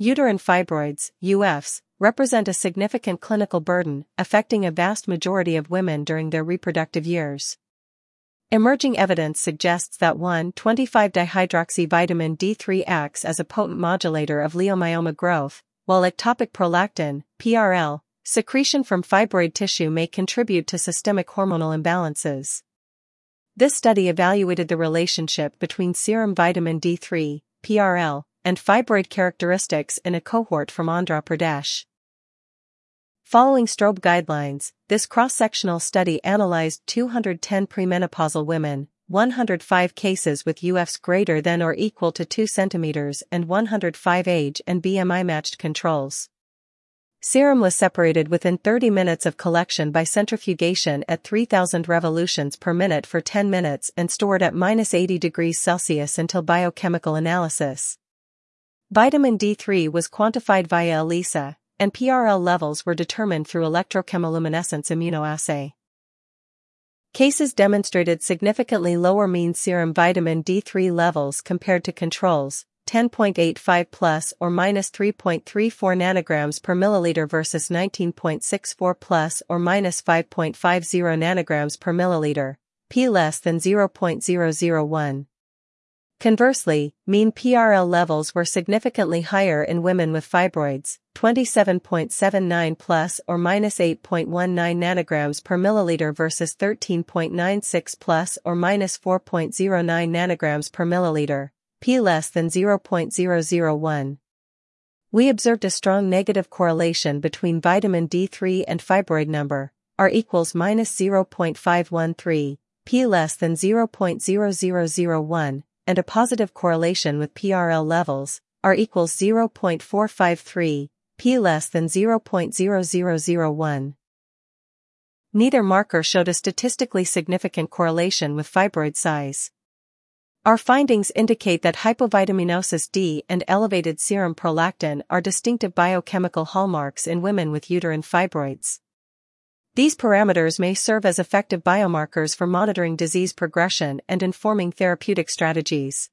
Uterine fibroids, UFs, represent a significant clinical burden, affecting a vast majority of women during their reproductive years. Emerging evidence suggests that 1,25-dihydroxyvitamin D3 acts as a potent modulator of leiomyoma growth, while ectopic prolactin, PRL, secretion from fibroid tissue may contribute to systemic hormonal imbalances. This study evaluated the relationship between serum vitamin D3, PRL, and fibroid characteristics in a cohort from Andhra Pradesh. Following Strobe guidelines, this cross-sectional study analyzed 210 premenopausal women, 105 cases with UFs greater than or equal to 2 cm and 105 age and BMI matched controls. Serum was separated within 30 minutes of collection by centrifugation at 3,000 revolutions per minute for 10 minutes and stored at -80 degrees Celsius until biochemical analysis. Vitamin D3 was quantified via ELISA, and PRL levels were determined through electrochemiluminescence immunoassay. Cases demonstrated significantly lower mean serum vitamin D3 levels compared to controls, 10.85 plus or minus 3.34 nanograms per milliliter versus 19.64 plus or minus 5.50 nanograms per milliliter, p less than 0.001. Conversely, mean PRL levels were significantly higher in women with fibroids, 27.79 plus or minus 8.19 nanograms per milliliter versus 13.96 plus or minus 4.09 nanograms per milliliter, p less than 0.001. We observed a strong negative correlation between vitamin D3 and fibroid number, R equals minus 0.513, p less than 0.0001. And a positive correlation with PRL levels, R equals 0.453, p less than 0.0001. Neither marker showed a statistically significant correlation with fibroid size. Our findings indicate that hypovitaminosis D and elevated serum prolactin are distinctive biochemical hallmarks in women with uterine fibroids. These parameters may serve as effective biomarkers for monitoring disease progression and informing therapeutic strategies.